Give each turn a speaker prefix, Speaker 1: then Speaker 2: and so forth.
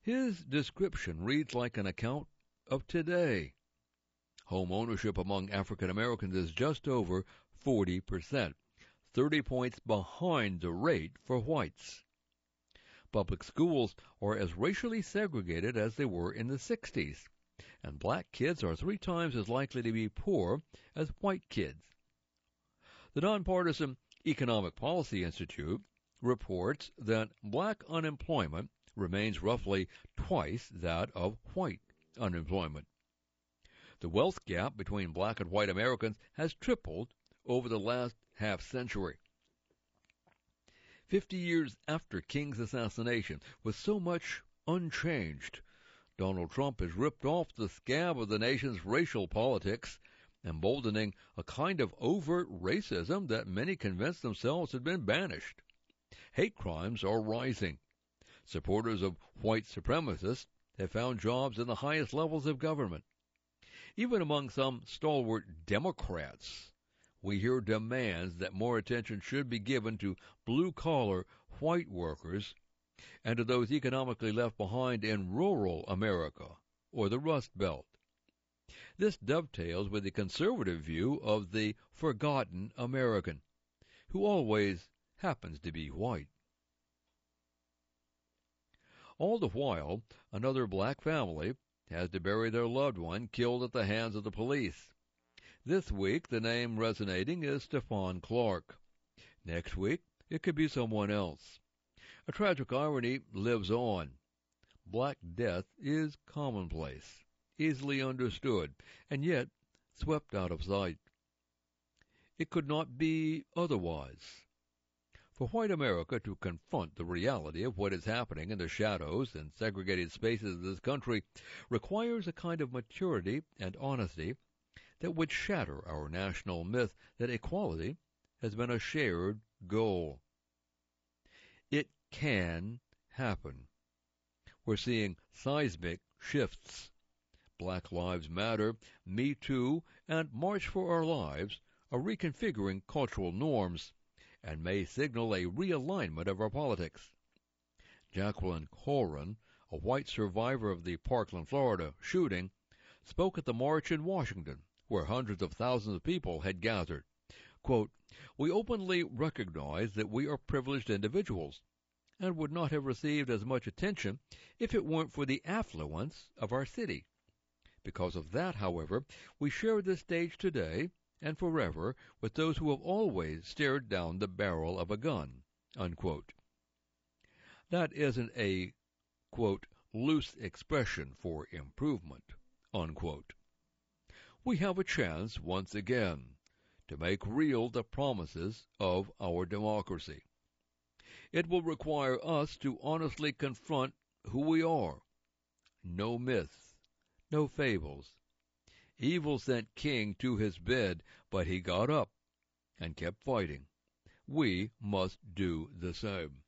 Speaker 1: His description reads like an account of today. Home ownership among African Americans is just over 40%, 30 points behind the rate for whites. Public schools are as racially segregated as they were in the 60s, and black kids are 3 times as likely to be poor as white kids. The nonpartisan Economic Policy Institute reports that black unemployment remains roughly twice that of white unemployment. The wealth gap between black and white Americans has tripled over the last half-century. 50 years after King's assassination, with so much unchanged, Donald Trump has ripped off the scab of the nation's racial politics, emboldening a kind of overt racism that many convinced themselves had been banished. Hate crimes are rising. Supporters of white supremacists have found jobs in the highest levels of government. Even among some stalwart Democrats, we hear demands that more attention should be given to blue-collar white workers and to those economically left behind in rural America or the Rust Belt. This dovetails with the conservative view of the forgotten American, who always happens to be white. All the while, another black family has to bury their loved one killed at the hands of the police. This week, the name resonating is Stephon Clark. Next week, it could be someone else. A tragic irony lives on. Black death is commonplace, easily understood, and yet swept out of sight. It could not be otherwise. For white America to confront the reality of what is happening in the shadows and segregated spaces of this country requires a kind of maturity and honesty that would shatter our national myth that equality has been a shared goal. It can happen. We're seeing seismic shifts. Black Lives Matter, Me Too, and March for Our Lives are reconfiguring cultural norms and may signal a realignment of our politics. Jacqueline Coran, a white survivor of the Parkland, Florida shooting, spoke at the march in Washington, where hundreds of thousands of people had gathered. Quote, "We openly recognize that we are privileged individuals and would not have received as much attention if it weren't for the affluence of our city. Because of that, however, we share this stage today and forever with those who have always stared down the barrel of a gun." Unquote. That isn't a, quote, loose expression for improvement, unquote. We have a chance once again to make real the promises of our democracy. It will require us to honestly confront who we are. No myths, no fables. Evil sent King to his bed, but he got up and kept fighting. We must do the same.